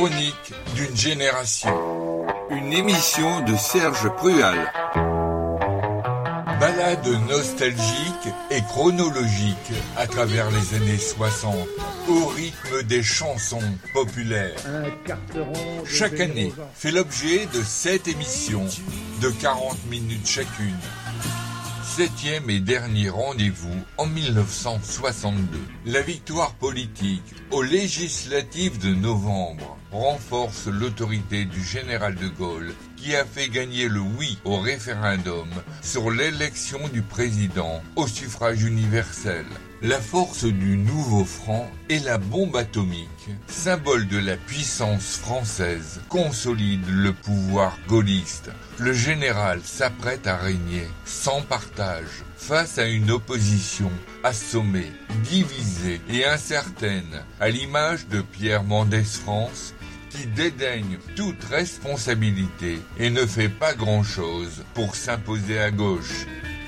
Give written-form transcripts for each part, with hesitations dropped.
chronique d'une génération. Une émission de Serge Prual. Balade nostalgique et chronologique à travers les années 60, au rythme des chansons populaires. Chaque année fait l'objet de 7 émissions de 40 minutes chacune. 7e et dernier rendez-vous en 1962. La victoire politique aux législatives de novembre renforce l'autorité du général de Gaulle qui a fait gagner le oui au référendum sur l'élection du président au suffrage universel. La force du nouveau franc et la bombe atomique, symbole de la puissance française, consolide le pouvoir gaulliste. Le général s'apprête à régner sans partage face à une opposition assommée, divisée et incertaine, à l'image de Pierre Mendès France, qui dédaigne toute responsabilité et ne fait pas grand-chose pour s'imposer à gauche.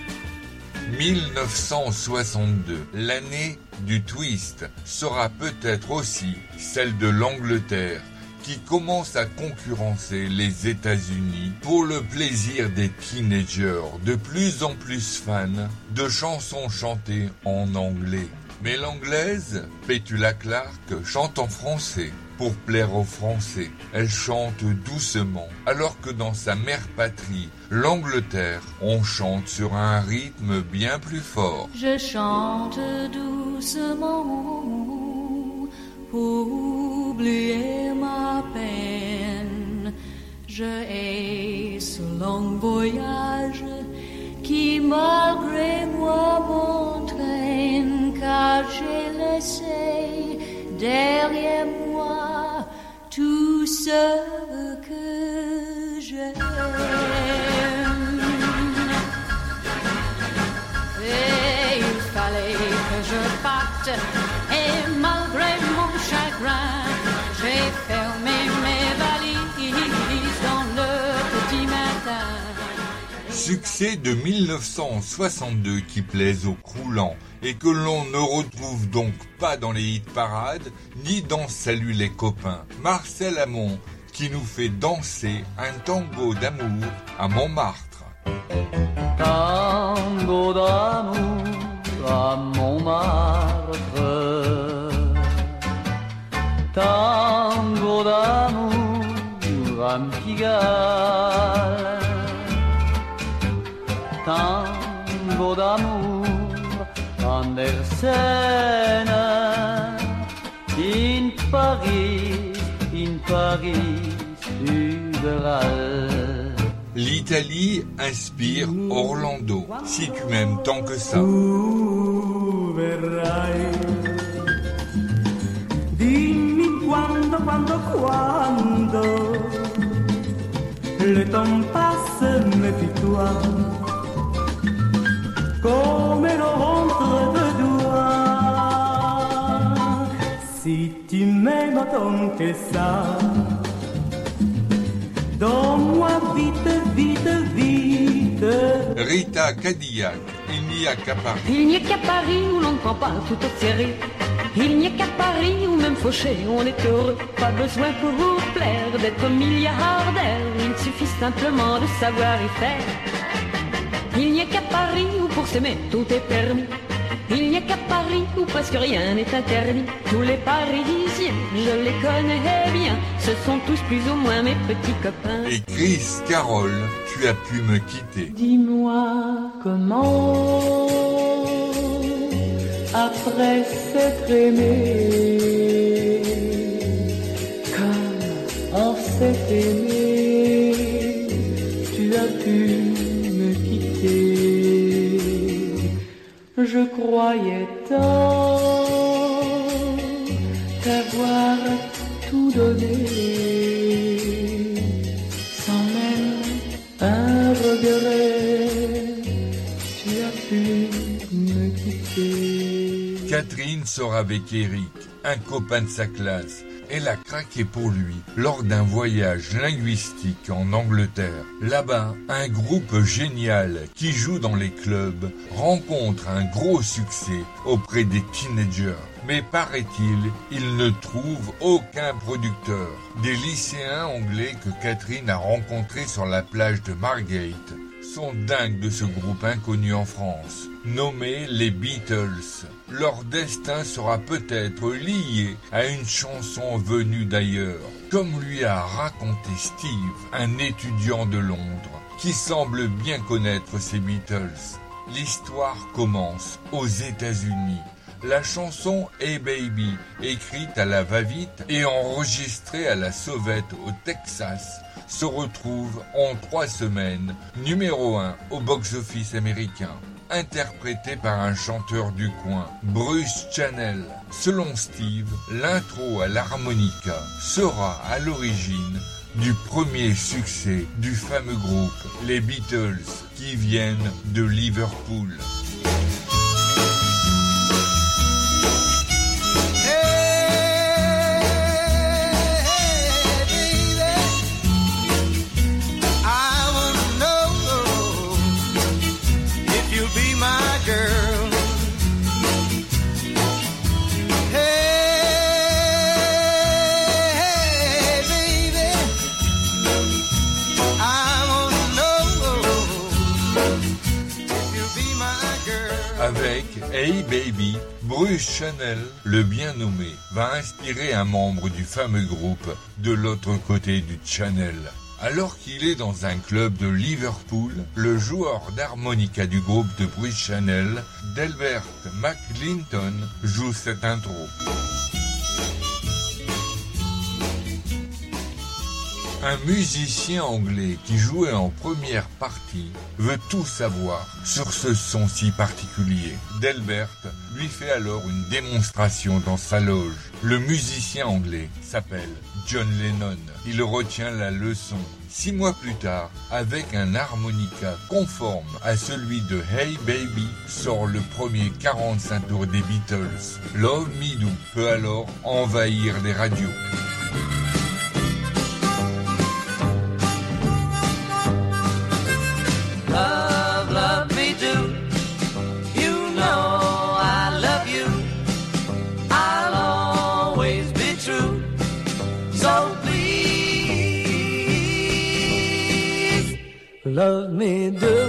1962, l'année du twist, sera peut-être aussi celle de l'Angleterre, qui commence à concurrencer les États-Unis pour le plaisir des teenagers de plus en plus fans de chansons chantées en anglais. Mais l'anglaise, Petula Clark, chante en français pour plaire aux Français. Elle chante doucement, alors que dans sa mère patrie, l'Angleterre, on chante sur un rythme bien plus fort. Je chante doucement pour oublier ma peine. Je hais ce long voyage qui malgré moi m'entraîne, car j'ai laissé derrière moi tout ce que j'aime. Et il fallait que je parte, et malgré mon chagrin, j'ai fermé mes valises dans le petit matin. Succès de 1962 qui plaise aux croulants et que l'on ne retrouve donc pas dans les hit-parades ni dans Salut les copains. Marcel Amont qui nous fait danser un tango d'amour à Montmartre. Tango d'amour à Montmartre, tango d'amour à Pigalle, tango d'amour Andersen, in Paris, überall. L'Italie inspire Orlando, si tu m'aimes tant que ça. Tu verrai, dimmi quando, le temps passe, méfie-toi, comme le ventre de doigt. Si tu m'aimes autant que ça, donne-moi vite. Rita Cadillac, il n'y a qu'à Paris. Il n'y a qu'à Paris où l'on ne prend pas tout au sérieux. Il n'y a qu'à Paris où même fauché on est heureux. Pas besoin pour vous plaire d'être milliardaire. Il suffit simplement de savoir y faire. Il n'y a qu'à Paris où pour s'aimer tout est permis. Il n'y a qu'à Paris où presque rien n'est interdit. Tous les Parisiens, je les connais bien. Ce sont tous plus ou moins mes petits copains. Et Chris Carroll, tu as pu me quitter. Dis-moi comment, après s'être aimé, comme on s'est aimé, tu as pu me quitter. Je croyais tant t'avoir tout donné, sans même un regret, tu as pu me quitter. Catherine sort avec Eric, un copain de sa classe. Elle a craqué pour lui lors d'un voyage linguistique en Angleterre. Là-bas, un groupe génial qui joue dans les clubs rencontre un gros succès auprès des teenagers. Mais paraît-il, il ne trouve aucun producteur. Des lycéens anglais que Catherine a rencontrés sur la plage de Margate sont dingues de ce groupe inconnu en France, nommé les Beatles. Leur destin sera peut-être lié à une chanson venue d'ailleurs, comme lui a raconté Steve, un étudiant de Londres, qui semble bien connaître ces Beatles. L'histoire commence aux États-Unis. La chanson Hey Baby, écrite à la va-vite et enregistrée à la sauvette au Texas, se retrouve en 3 semaines numéro 1 au box-office américain, interprétée par un chanteur du coin, Bruce Channel. Selon Steve, l'intro à l'harmonica sera à l'origine du premier succès du fameux groupe, les Beatles, qui viennent de Liverpool. Avec Hey Baby, Bruce Channel, le bien nommé, va inspirer un membre du fameux groupe de l'autre côté du Channel. Alors qu'il est dans un club de Liverpool, le joueur d'harmonica du groupe de Bruce Channel, Delbert McClinton, joue cette intro. Un musicien anglais qui jouait en première partie veut tout savoir sur ce son si particulier. Delbert lui fait alors une démonstration dans sa loge. Le musicien anglais s'appelle John Lennon. Il retient la leçon. 6 mois plus tard, avec un harmonica conforme à celui de Hey Baby, sort le premier 45 tours des Beatles. Love Me Do peut alors envahir les radios. Love, love me do. You know I love you. I'll always be true. So please, love me do.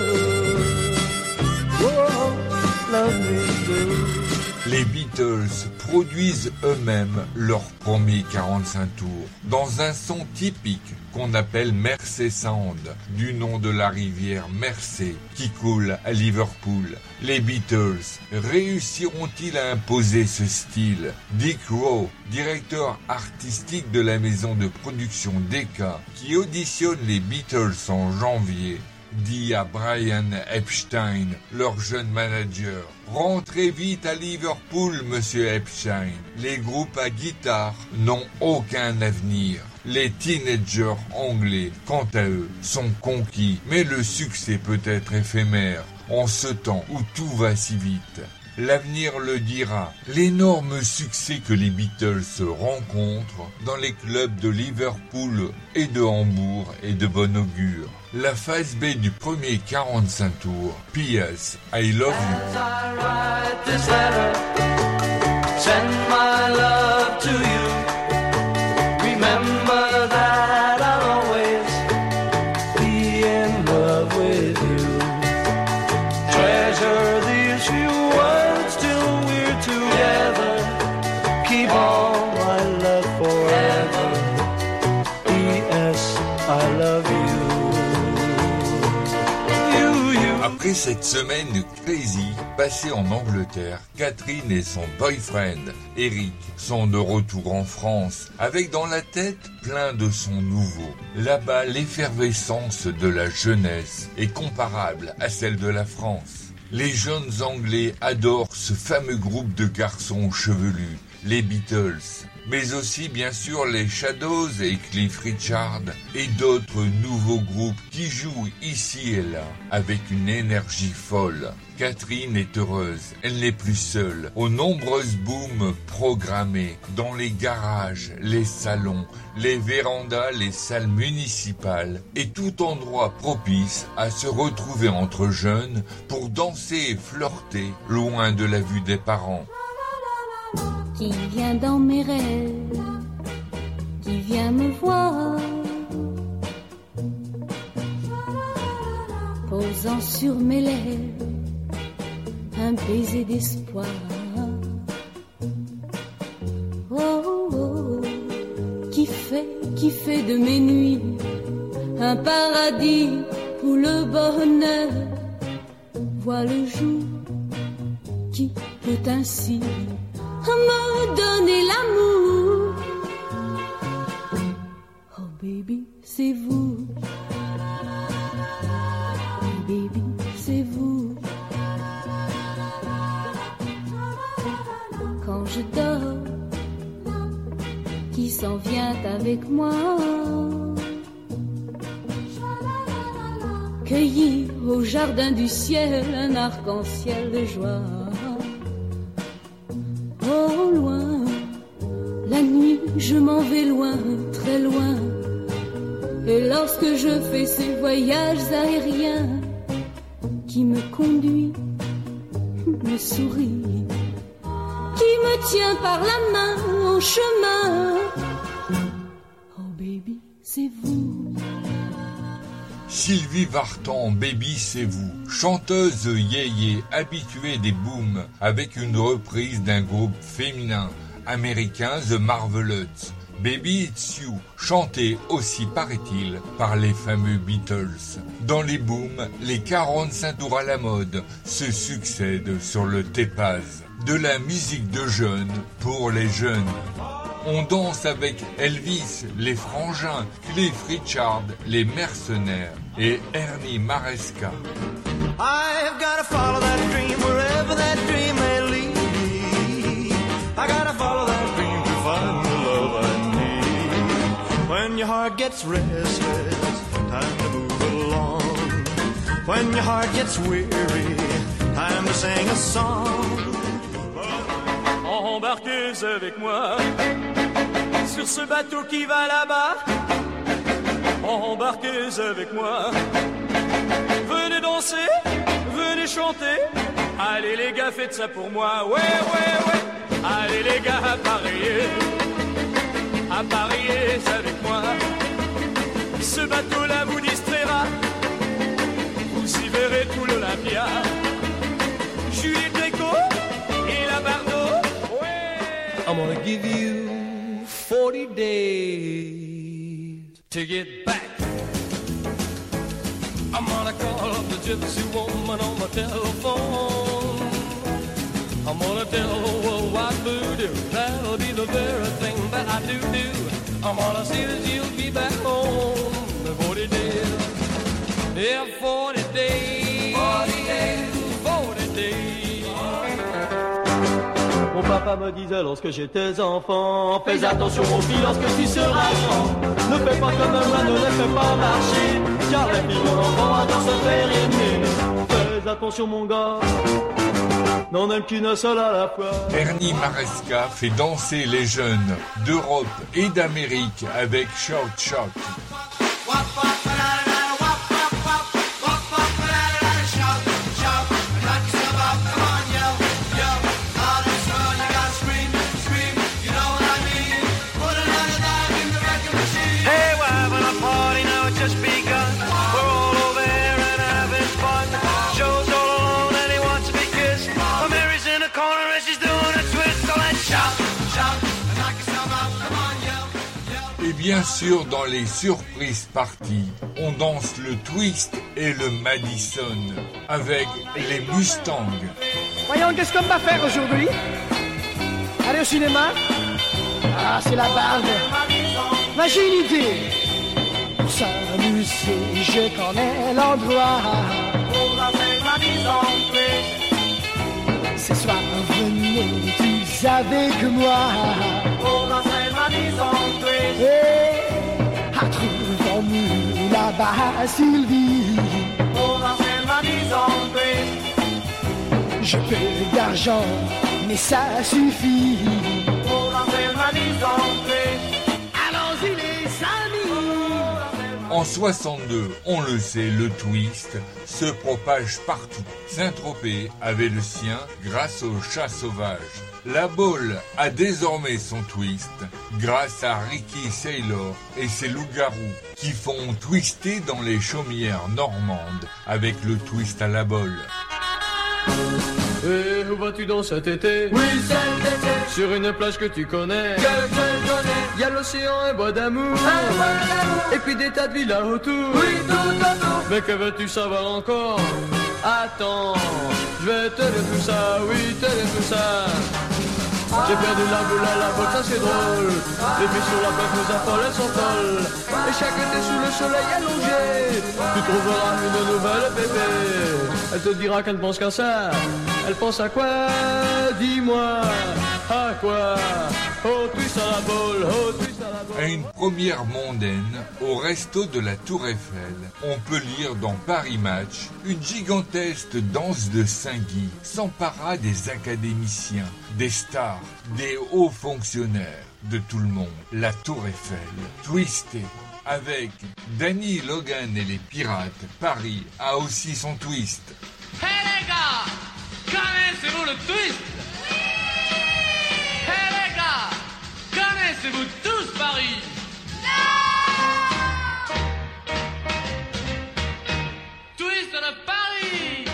Whoa, love me do. Les Beatles produisent eux-mêmes leur premier 45 tours dans un son typique qu'on appelle Mersey Sound, du nom de la rivière Mersey qui coule à Liverpool. Les Beatles réussiront-ils à imposer ce style? Dick Rowe, directeur artistique de la maison de production Decca, qui auditionne les Beatles en janvier, dit à Brian Epstein, leur jeune manager: « Rentrez vite à Liverpool, monsieur Epstein. Les groupes à guitare n'ont aucun avenir. Les teenagers anglais, quant à eux, sont conquis, mais le succès peut être éphémère en ce temps où tout va si vite. » L'avenir le dira. L'énorme succès que les Beatles rencontrent dans les clubs de Liverpool et de Hambourg est de bon augure. La phase B du premier 45 tours, P.S. I Love You. As I write this letter, send my love to you. Remember that I'll always be in love with you. Treasure these few words till we're together. Keep all my love forever. P.S. I love you. Après cette semaine crazy passée en Angleterre, Catherine et son boyfriend, Eric, sont de retour en France, avec dans la tête plein de sons nouveaux. Là-bas, l'effervescence de la jeunesse est comparable à celle de la France. Les jeunes Anglais adorent ce fameux groupe de garçons chevelus, les Beatles, mais aussi bien sûr les Shadows et Cliff Richard et d'autres nouveaux groupes qui jouent ici et là avec une énergie folle. Catherine est heureuse, elle n'est plus seule, aux nombreuses booms programmées dans les garages, les salons, les vérandas, les salles municipales et tout endroit propice à se retrouver entre jeunes pour danser et flirter loin de la vue des parents. qui vient dans mes rêves, qui vient me voir, posant sur mes lèvres un baiser d'espoir. Oh, oh, qui fait de mes nuits un paradis où le bonheur voit le jour, qui peut ainsi me donner l'amour. Oh baby, c'est vous. Oh baby, c'est vous. Quand je dors, qui s'en vient avec moi, cueillir au jardin du ciel un arc-en-ciel de joie. Au loin, la nuit, je m'en vais loin, très loin. Et lorsque je fais ces voyages aériens qui me conduit, me sourit, qui me tient par la main au chemin. Oh baby, c'est vous. Sylvie Vartan, Baby c'est vous, chanteuse yéyé habituée des booms avec une reprise d'un groupe féminin américain The Marvelettes. Baby It's You, chanté aussi paraît-il par les fameux Beatles. Dans les booms, les 45 tours à la mode se succèdent sur le Tépaz. De la musique de jeunes pour les jeunes. On danse avec Elvis, les Frangins, Cliff Richard, les Mercenaires et Ernie Maresca. I've gotta follow that dream wherever that dream may lead. I gotta follow that dream to find the love I need. When your heart gets restless, time to move along. When your heart gets weary, time to sing a song. Embarquez avec moi sur ce bateau qui va là-bas. Embarquez avec moi. Venez danser, venez chanter. Allez les gars, faites ça pour moi. Ouais, ouais, ouais. Allez les gars, à parier avec moi. Ce bateau-là vous distraira. Vous y verrez tout l'Olympia. Julie Gréco et la Bardot. I'm gonna give you 40 days to get back. I'm gonna call up the gypsy woman on my telephone. I'm gonna tell her what voodoo, that'll be the very thing that I do. I'm gonna see that she'll be back home in 40 days. Yeah, 40 days. 40 days. 40 days. Mon papa me disait lorsque j'étais enfant, fais attention mon fils lorsque tu seras grand. Ne fais pas comme moi, ne les fais pas marcher, car les filles mon enfant adorent se faire aimer. Fais attention mon gars, n'en aime qu'une seule à la fois. Ernie Maresca fait danser les jeunes d'Europe et d'Amérique avec Shout Shout. Et bien sûr, dans les surprises parties, on danse le twist et le Madison avec les Mustangs. Voyons, qu'est-ce qu'on va faire aujourd'hui? Aller au cinéma? Ah, c'est la barbe. Mais j'ai une idée. Pour s'amuser, je connais l'endroit. Ce soir, venez tous avec moi. Et retrouvons-nous là-bas, Sylvie. Je peux d'argent, mais ça suffit. Allons-y les amis. En 62, on le sait, le twist se propage partout. Saint-Tropez avait le sien grâce aux chats sauvages. La Baule a désormais son twist grâce à Ricky Saylor et ses loups-garous qui font twister dans les chaumières normandes avec le twist à la Baule. Et où vas-tu dans cet été? Oui, cet été. Sur une plage que tu connais. Que je connais. Y a l'océan, un bois d'amour. Et puis des tas de villas autour. Oui, tout autour. Mais que veux-tu savoir encore? Attends, je vais te dire tout ça, oui, te dire tout ça. J'ai perdu la boule à la boxe, ça c'est drôle. Les filles sur la plage nous affolent, elles sont folles. Et chaque été sous le soleil allongé, tu trouveras une nouvelle bébé. Elle te dira qu'elle ne pense qu'à ça. Elle pense à quoi? Dis-moi, à quoi? Oh, twist à la boule, oh, twist à la boule. À une première mondaine, au resto de la Tour Eiffel, on peut lire dans Paris Match une gigantesque danse de Saint-Guy s'empara des académiciens, des stars, des hauts fonctionnaires, de tout le monde. La Tour Eiffel, twistée. Avec Danny Logan et les Pirates, Paris a aussi son twist. Hey les gars, connaissez-vous le twist? Hey les gars, connaissez-vous tous Paris? Twist de Paris!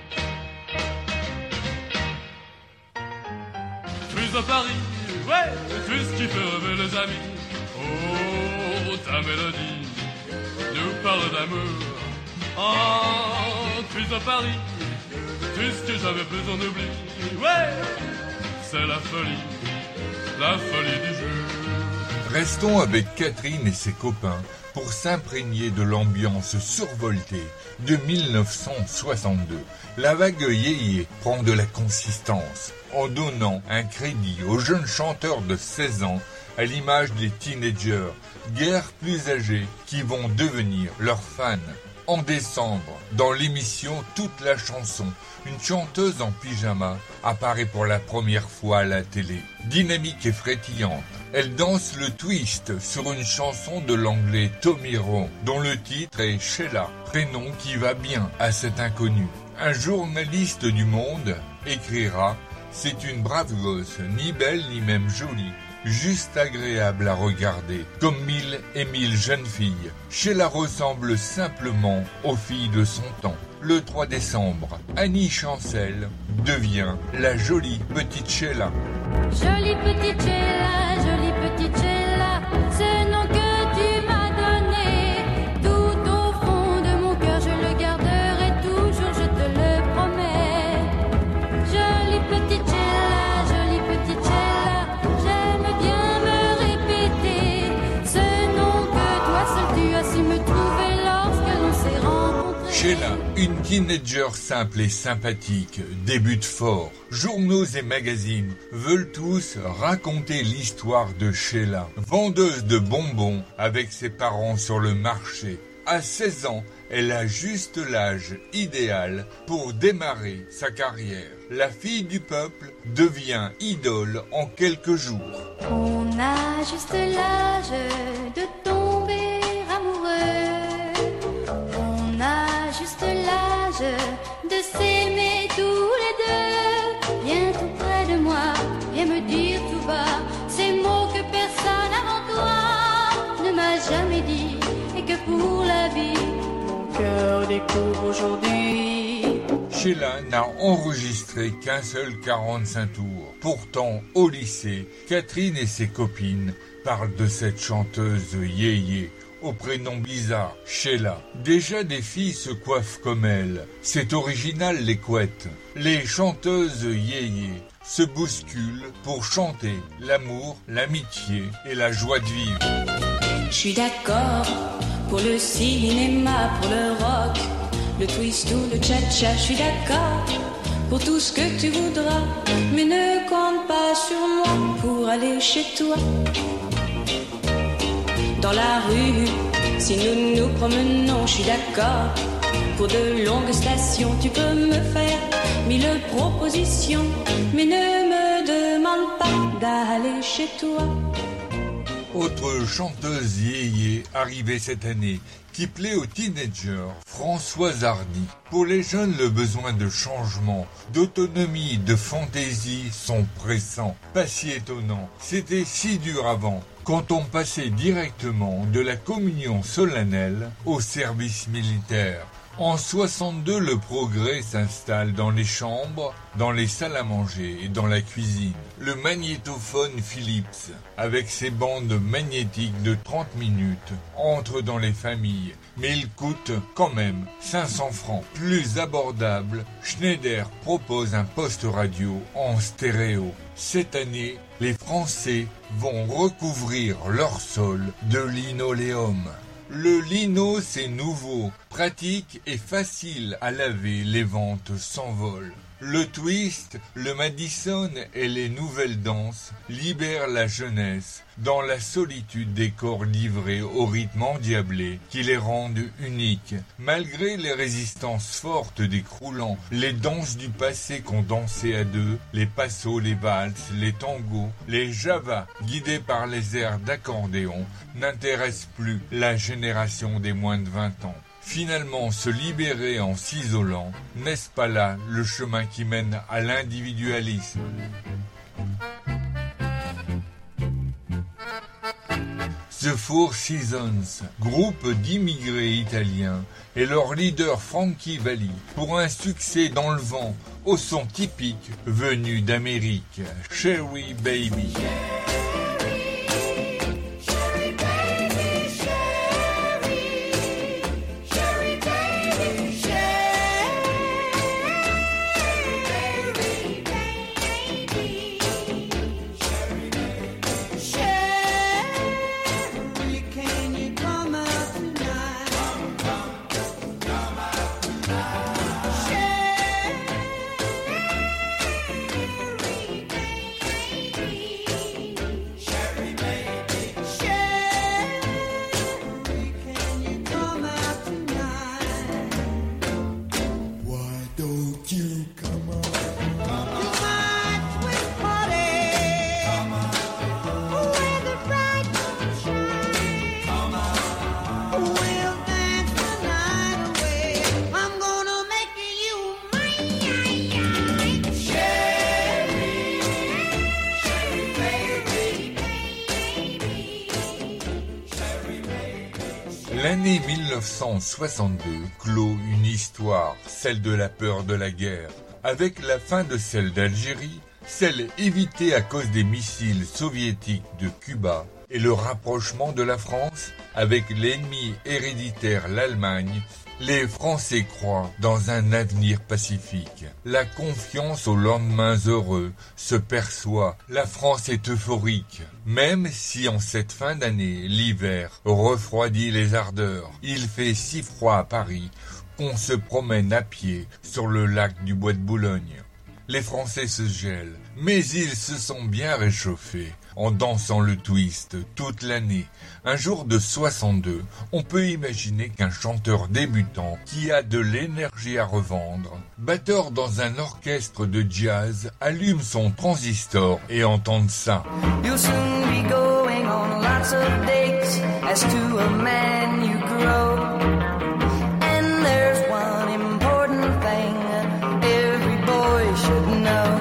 Twist de Paris, ouais, le twist qui fait rêver les amis. Oh, ta mélodie nous parle d'amour. Oh, twist de Paris, twist que j'avais plus en oubli. Ouais, c'est la folie du jeu. Restons avec Catherine et ses copains pour s'imprégner de l'ambiance survoltée de 1962. La vague yéyé prend de la consistance en donnant un crédit aux jeunes chanteurs de 16 ans à l'image des teenagers, guère plus âgés, qui vont devenir leurs fans. En décembre, dans l'émission Toute la chanson, une chanteuse en pyjama apparaît pour la première fois à la télé. Dynamique et frétillante, elle danse le twist sur une chanson de l'anglais Tommy Rowe, dont le titre est Sheila, prénom qui va bien à cet inconnu. Un journaliste du Monde écrira « C'est une brave gosse, ni belle ni même jolie. » Juste agréable à regarder, comme 1000 et 1000 jeunes filles. Sheila ressemble simplement aux filles de son temps. Le 3 décembre, Annie Chancel devient la jolie petite Sheila. Jolie petite Sheila, ce nom que tu m'as donné, tout au fond de mon cœur je le garderai toujours, je te le promets. Jolie petite Sheila, j'aime bien me répéter ce nom que toi seul tu as su me trouver lorsque l'on s'est rencontrés. Sheila, une teenager simple et sympathique, débute fort. Journaux et magazines veulent tous raconter l'histoire de Sheila, vendeuse de bonbons avec ses parents sur le marché. À 16 ans, elle a juste l'âge idéal pour démarrer sa carrière. La fille du peuple devient idole en quelques jours. On a juste l'âge de tomber amoureux. On a juste l'âge de s'aimer tous les deux. Viens tout près de moi et me dire tout bas ces mots que personne avant toi ne m'a jamais dit. Et que pour la vie, mon cœur découvre aujourd'hui. Sheila n'a enregistré qu'un seul 45 tours. Pourtant, au lycée, Catherine et ses copines parlent de cette chanteuse yéyé, au prénom bizarre, Sheila. Déjà des filles se coiffent comme elle. C'est original les couettes. Les chanteuses yéyé se bousculent pour chanter l'amour, l'amitié et la joie de vivre. Je suis d'accord pour le cinéma, pour le rock, le twist ou le cha-cha. Je suis d'accord pour tout ce que tu voudras, mais ne compte pas sur moi pour aller chez toi. Dans la rue, si nous nous promenons, je suis d'accord pour de longues stations. Tu peux me faire 1000 propositions, mais ne me demande pas d'aller chez toi. Autre chanteuse yéyé arrivée cette année, qui plaît aux teenagers, Françoise Hardy. Pour les jeunes, le besoin de changement, d'autonomie, de fantaisie sont pressants. Pas si étonnant, c'était si dur avant, quand on passait directement de la communion solennelle au service militaire. En 62, le progrès s'installe dans les chambres, dans les salles à manger et dans la cuisine. Le magnétophone Philips, avec ses bandes magnétiques de 30 minutes, entre dans les familles. Mais il coûte quand même 500 francs. Plus abordable, Schneider propose un poste radio en stéréo. Cette année, les Français vont recouvrir leur sol de linoléum. Le lino, c'est nouveau, pratique et facile à laver, les ventes s'envolent. Le twist, le Madison et les nouvelles danses libèrent la jeunesse dans la solitude des corps livrés au rythme endiablé qui les rendent uniques. Malgré les résistances fortes des croulants, les danses du passé qu'on dansait à deux, les passos, les valses, les tangos, les javas guidés par les airs d'accordéon n'intéressent plus la génération des moins de 20 ans. Finalement, se libérer en s'isolant, n'est-ce pas là le chemin qui mène à l'individualisme ? The Four Seasons, groupe d'immigrés italiens, et leur leader Frankie Valli, pour un succès dans le vent, au son typique venu d'Amérique, Cherry Baby. L'année 1962 clôt une histoire, celle de la peur de la guerre, avec la fin de celle d'Algérie, celle évitée à cause des missiles soviétiques de Cuba, et le rapprochement de la France avec l'ennemi héréditaire, l'Allemagne. Les Français croient dans un avenir pacifique. La confiance aux lendemains heureux se perçoit. La France est euphorique. Même si en cette fin d'année, l'hiver refroidit les ardeurs. Il fait si froid à Paris qu'on se promène à pied sur le lac du Bois de Boulogne. Les Français se gèlent, mais ils se sont bien réchauffés en dansant le twist toute l'année. Un jour de 62, on peut imaginer qu'un chanteur débutant qui a de l'énergie à revendre, batteur dans un orchestre de jazz, allume son transistor et entende ça. You'll soon be going on lots of dates as to a man you grow. And there's one important thing every boy should know.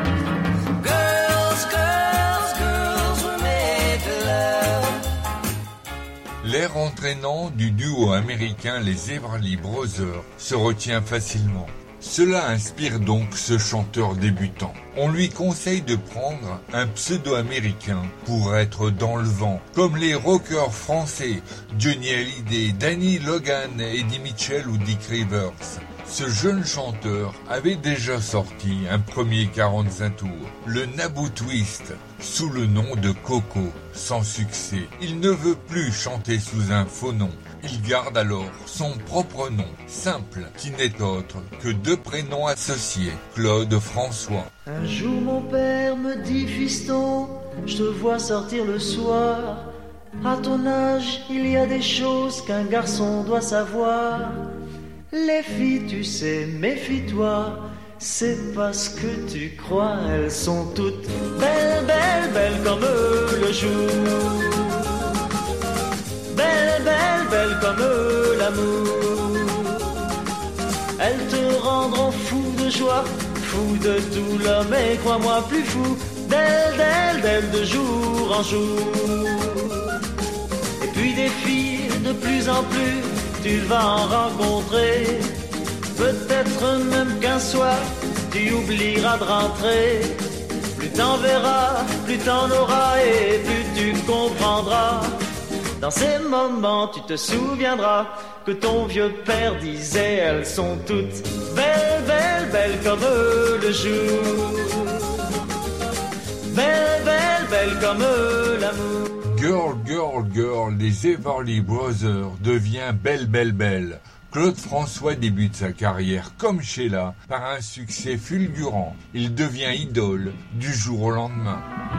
L'air entraînant du duo américain les Everly Brothers se retient facilement. Cela inspire donc ce chanteur débutant. On lui conseille de prendre un pseudo-américain pour être dans le vent, comme les rockers français Johnny Hallyday, Danny Logan, Eddie Mitchell ou Dick Rivers. Ce jeune chanteur avait déjà sorti un premier 45 tours, le Naboo Twist, sous le nom de Coco, sans succès. Il ne veut plus chanter sous un faux nom. Il garde alors son propre nom, simple, qui n'est autre que deux prénoms associés, Claude François. Un jour mon père me dit, fiston, je te vois sortir le soir. À ton âge, il y a des choses qu'un garçon doit savoir. Les filles, tu sais, méfie-toi, c'est pas ce que tu crois. Elles sont toutes belles, belles, belles comme le jour. belle comme l'amour. Elles te rendront fou de joie, fou de douleur, mais crois-moi plus fou d'elle de jour en jour. Et puis des filles de plus en plus, tu vas en rencontrer. Peut-être même qu'un soir, tu oublieras de rentrer. Plus t'en verras, plus t'en auras et plus tu comprendras. Dans ces moments, tu te souviendras que ton vieux père disait, elles sont toutes belles, belles, belles comme le jour. Belle, belle, belle comme l'amour. Girl, girl, girl, les Everly Brothers devient belle, belle, belle. Claude François débute sa carrière comme Sheila par un succès fulgurant. Il devient idole du jour au lendemain.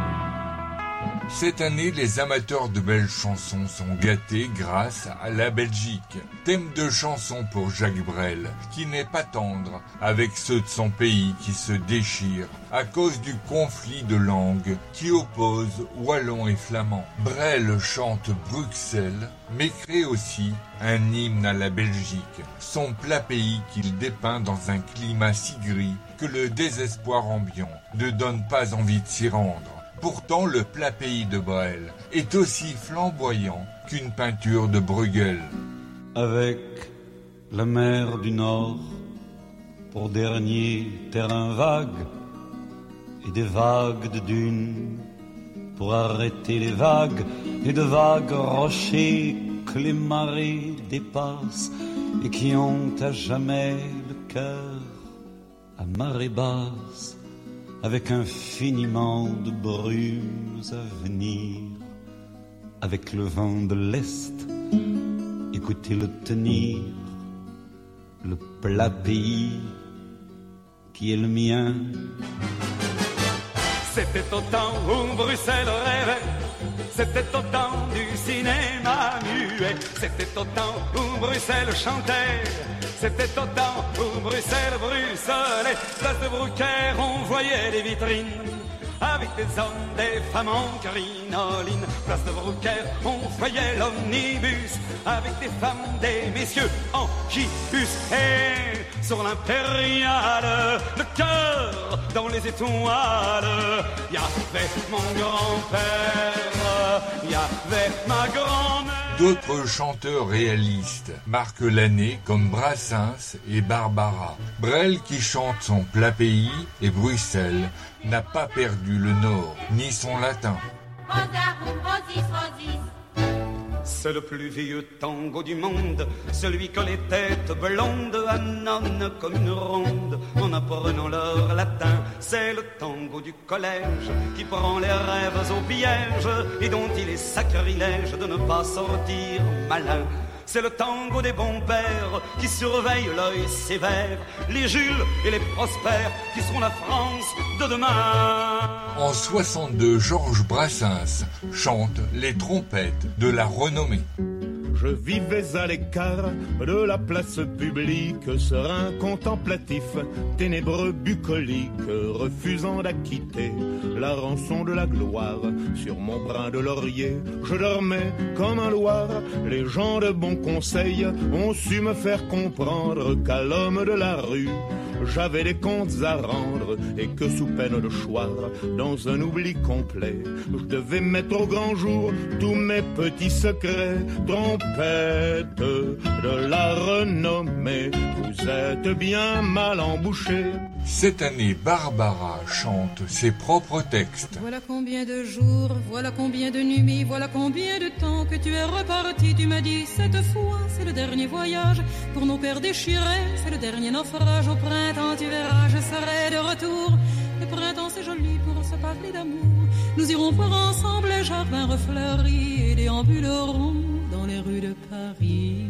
Cette année, les amateurs de belles chansons sont gâtés grâce à la Belgique. Thème de chanson pour Jacques Brel, qui n'est pas tendre avec ceux de son pays qui se déchirent à cause du conflit de langue qui oppose wallon et flamand. Brel chante Bruxelles, mais crée aussi un hymne à la Belgique, son plat pays qu'il dépeint dans un climat si gris que le désespoir ambiant ne donne pas envie de s'y rendre. Pourtant, le plat pays de Brel est aussi flamboyant qu'une peinture de Bruegel. Avec la mer du Nord pour dernier terrain vague et des vagues de dunes pour arrêter les vagues et de vagues rochers que les marées dépassent et qui ont à jamais le cœur à marée basse. Avec infiniment de brumes à venir, avec le vent de l'Est, écoutez-le tenir, le plat pays qui est le mien. C'était au temps où Bruxelles rêvait, c'était au temps du cinéma muet, c'était au temps où Bruxelles chantait, c'était au temps où Bruxelles bruxelait. Place de Brucker, on voyait des vitrines avec des hommes, des femmes en crinoline. Place de Brucker, on voyait l'omnibus avec des femmes, des messieurs en gibus. Et sur l'impériale, le cœur dans les étoiles, y avait mon grand-père, y avait ma grand-mère. D'autres chanteurs réalistes marquent l'année comme Brassens et Barbara. Brel, qui chante son plat pays, et Bruxelles n'a pas perdu le nord ni son latin. C'est le plus vieux tango du monde, celui que les têtes blondes annonnent comme une ronde en apprenant leur latin. C'est le tango du collège qui prend les rêves au piège et dont il est sacrilège de ne pas sortir malin. C'est le tango des bons pères qui surveillent l'œil sévère, les Jules et les Prospères qui seront la France de demain. En 62, Georges Brassens chante les trompettes de la renommée. Je vivais à l'écart de la place publique, serein, contemplatif, ténébreux, bucolique, refusant d'acquitter la rançon de la gloire. Sur mon brin de laurier, je dormais comme un loir. Les gens de bon conseil ont su me faire comprendre qu'à l'homme de la rue, j'avais des comptes à rendre et que sous peine de choir, dans un oubli complet, je devais mettre au grand jour tous mes petits secrets. Trompette de la renommée, vous êtes bien mal embouchés. Cette année, Barbara chante ses propres textes. Voilà combien de jours, voilà combien de nuits, voilà combien de temps que tu es reparti. Tu m'as dit cette fois c'est le dernier voyage pour nos pères déchirés, c'est le dernier naufrage. Au printemps tu verras, je serai de retour. Le printemps c'est joli pour se parler d'amour. Nous irons voir ensemble les jardins refleuris et déambulerons dans les rues de Paris.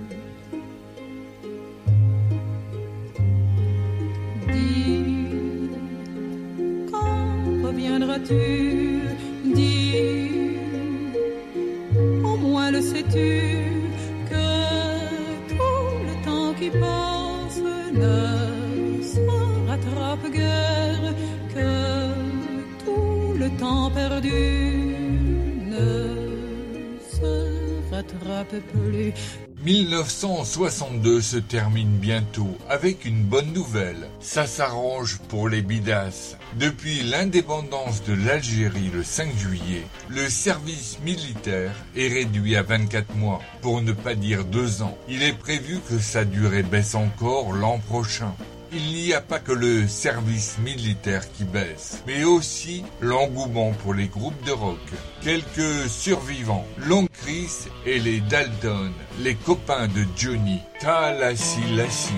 Dis, quand reviendras-tu? Dis, au moins le sais-tu, que tout le temps qui passe ne se rattrape guère, que tout le temps perdu ne se rattrape plus. 1962 se termine bientôt avec une bonne nouvelle. Ça s'arrange pour les bidasses. Depuis l'indépendance de l'Algérie le 5 juillet, le service militaire est réduit à 24 mois, pour ne pas dire 2 ans. Il est prévu que sa durée baisse encore l'an prochain. Il n'y a pas que le service militaire qui baisse, mais aussi l'engouement pour les groupes de rock. Quelques survivants, Long Chris et les Dalton, les copains de Johnny, Ta Lassie Lassie.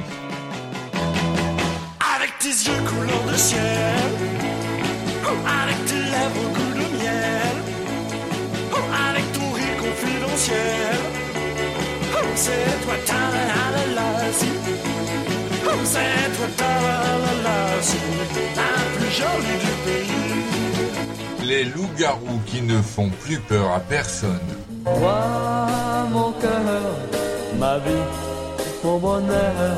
Avec tes yeux couleur de ciel, avec tes lèvres goût de miel, avec ton rire confidentiel, c'est toi Ta Lassie. C'est toi ta lassie, la plus jolie du pays. Les loups-garous qui ne font plus peur à personne. Toi, mon cœur, ma vie, mon bonheur.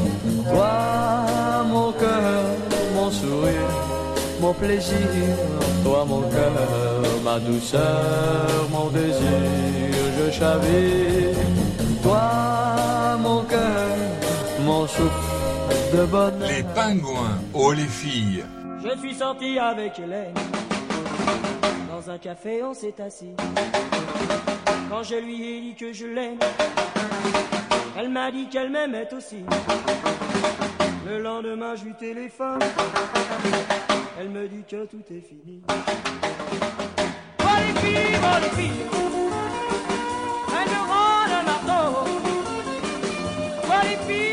Toi, mon cœur, mon sourire, mon plaisir. Toi, mon cœur, ma douceur, mon désir. Je chavire. Toi, mon cœur, mon souffle. Les pingouins, oh les filles. Je suis sorti avec Hélène. Dans un café on s'est assis. Quand je lui ai dit que je l'aime, elle m'a dit qu'elle m'aimait aussi. Le lendemain je lui téléphone, elle me dit que tout est fini. Oh les filles, elle me rend un marteau. Oh les filles.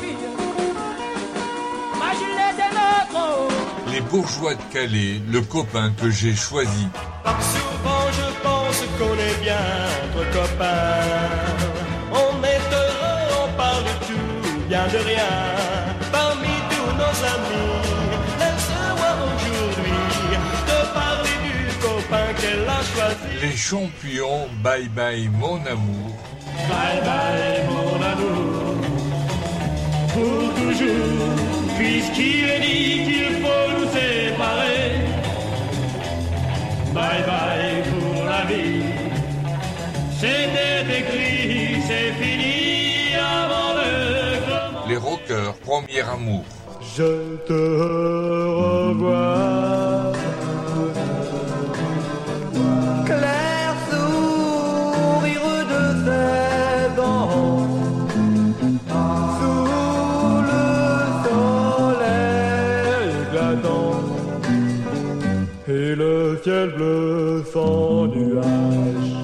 Les bourgeois de Calais, le copain que j'ai choisi. Souvent je pense qu'on est bien entre copains. On est heureux, on parle de tout, bien de rien. Parmi tous nos amis, laisse-moi aujourd'hui te parler du copain qu'elle a choisi. Les champions, bye bye mon amour. Bye bye mon amour. Pour toujours, puisqu'il est dit qu'il faut nous séparer. Bye bye pour la vie. C'était écrit, c'est fini avant le commencement. Les rockers, premier amour. Je te revois. Clair sourire de tes dents. Et le ciel bleu sans nuages.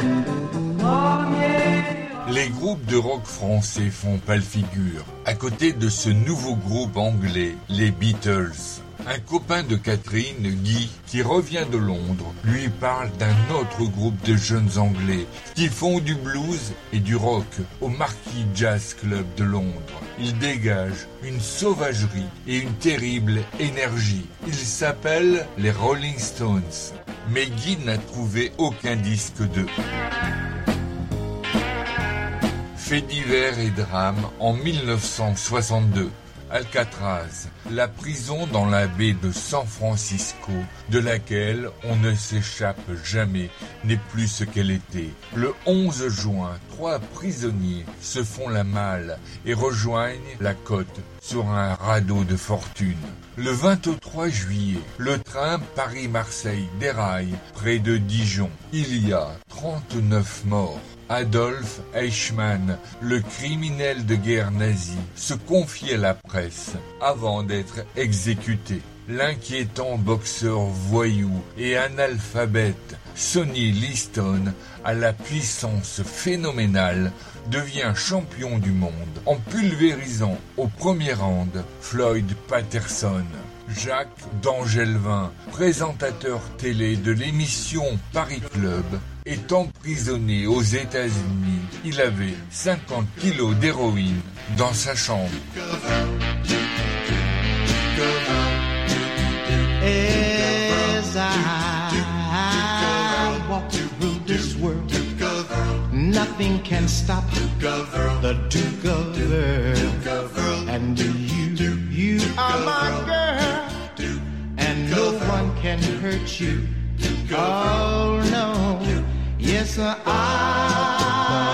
Les groupes de rock français font pâle figure, à côté de ce nouveau groupe anglais, les Beatles. Un copain de Catherine, Guy, qui revient de Londres, lui parle d'un autre groupe de jeunes anglais qui font du blues et du rock au Marquis Jazz Club de Londres. Ils dégagent une sauvagerie et une terrible énergie. Ils s'appellent les Rolling Stones. Mais Guy n'a trouvé aucun disque d'eux. Faits divers et drames en 1962. Alcatraz, la prison dans la baie de San Francisco, de laquelle on ne s'échappe jamais, n'est plus ce qu'elle était. Le 11 juin, 3 prisonniers se font la malle et rejoignent la côte sur un radeau de fortune. Le 23 juillet, le train Paris-Marseille déraille près de Dijon. Il y a 39 morts. Adolf Eichmann, le criminel de guerre nazi, se confie à la presse avant d'être exécuté. L'inquiétant boxeur voyou et analphabète Sonny Liston, à la puissance phénoménale, devient champion du monde en pulvérisant au premier round Floyd Patterson. Jacques d'Angelvin, présentateur télé de l'émission Paris Club, est emprisonné aux États-Unis. Il avait 50 kilos d'héroïne dans sa chambre. As I walk through this world, nothing can stop the Duke of Earl. And you are my girl, and no one can hurt you. Oh no, yes I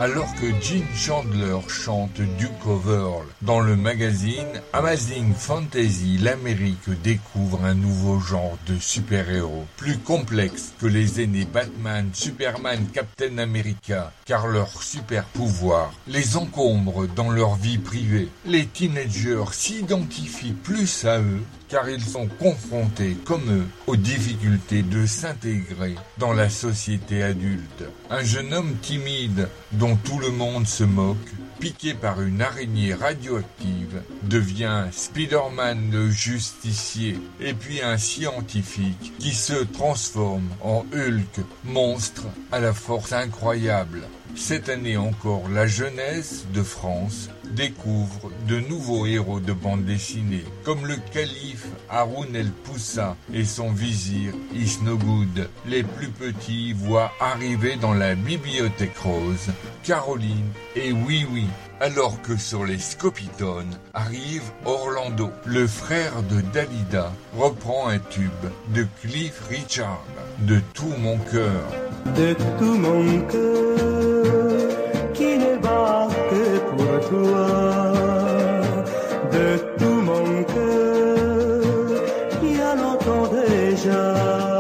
alors que Gene Chandler chante Duke of Earl. Dans le magazine Amazing Fantasy, l'Amérique découvre un nouveau genre de super-héros, plus complexe que les aînés Batman, Superman, Captain America, car leurs super-pouvoirs les encombrent dans leur vie privée. Les teenagers s'identifient plus à eux car ils sont confrontés, comme eux, aux difficultés de s'intégrer dans la société adulte. Un jeune homme timide dont tout le monde se moque, piqué par une araignée radioactive, devient Spider-Man le justicier, et puis un scientifique qui se transforme en Hulk, monstre à la force incroyable. Cette année encore, la jeunesse de France découvre de nouveaux héros de bande dessinée, comme le calife Haroun el-Poussa et son vizir Isnogoud. Les plus petits voient arriver dans la bibliothèque rose Caroline et Oui-Oui, alors que sur les Scopitones arrive Orlando. Le frère de Dalida reprend un tube de Cliff Richard, De tout mon cœur. De tout mon cœur qui ne bat que pour toi. De tout mon cœur qui a longtemps déjà.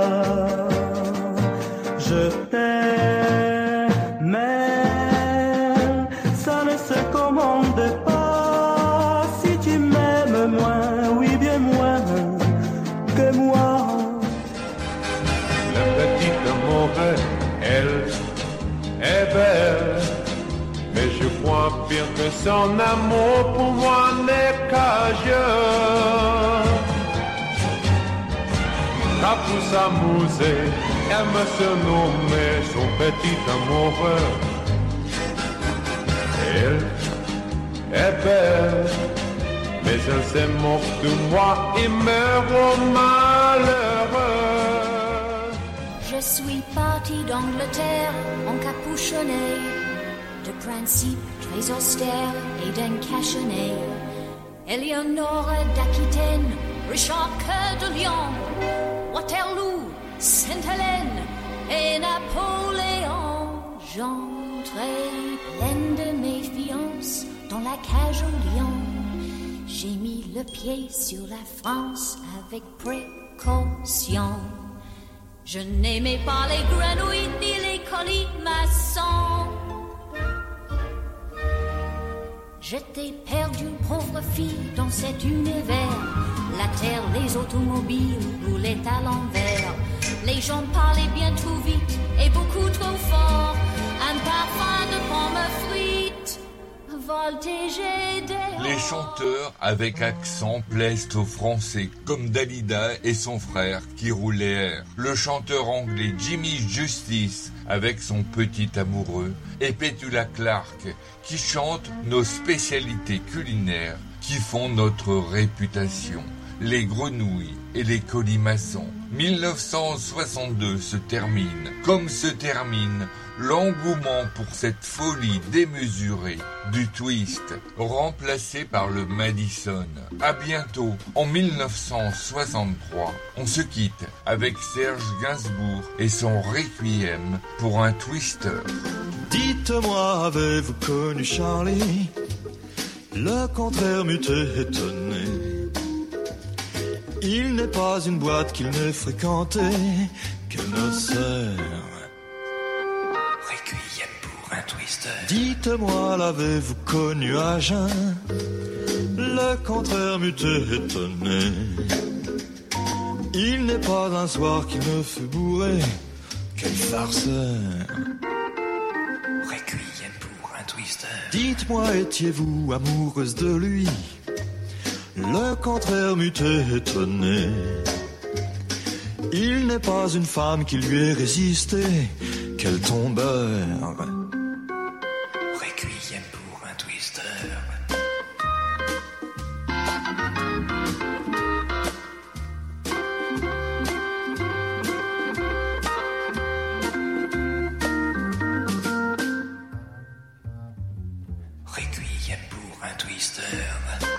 Je t'aime, mais ça ne se commande pas. Si tu m'aimes moins, oui bien moins que moi. La petite mauvaise, elle est belle, mais je crois pire que son amour pour moi n'est qu'adieu. Car pour s'amuser, elle me surnommait son petit amoureux. Elle est belle, mais elle se moque de moi et me rend malheureux. Je suis parti d'Angleterre encapuchonné, de principes très austères et d'un cachonnet. Éléonore d'Aquitaine, Richard Cœur de Lion, Waterloo, Sainte-Hélène et Napoléon. J'entrais pleine de méfiance dans la cage au lion. J'ai mis le pied sur la France avec précaution. Je n'aimais pas les grenouilles ni les colimaçons. J'étais perdue, pauvre fille, dans cet univers. La terre, les automobiles roulaient à l'envers. Les gens parlaient bien trop vite et beaucoup trop fort. Un parfum de pommes frites voltigeait dehors. Les chanteurs avec accent plaisent aux Français, comme Dalida et son frère qui roulaient air. Le chanteur anglais Jimmy Justice avec son petit amoureux et Petula Clark qui chante nos spécialités culinaires qui font notre réputation. Les grenouilles et les colimaçons. 1962 se termine, comme se termine l'engouement pour cette folie démesurée du twist, remplacé par le Madison. À bientôt, en 1963, on se quitte avec Serge Gainsbourg et son Requiem pour un twister. Dites-moi, avez-vous connu Charlie? Le contraire m'eût étonné. Il n'est pas une boîte qu'il ne fréquentait que nos sœurs. Requiem pour un twister. Dites-moi, l'avez-vous connu à jeun? Le contraire m'eût étonné. Il n'est pas un soir qu'il me fut bourré. Quel farceur. Requiem pour un twister. Dites-moi, étiez-vous amoureuse de lui? Le contraire m'eût étonné. Il n'est pas une femme qui lui ait résisté. Quel tombeur. Requiem pour un twister. Requiem pour un twister.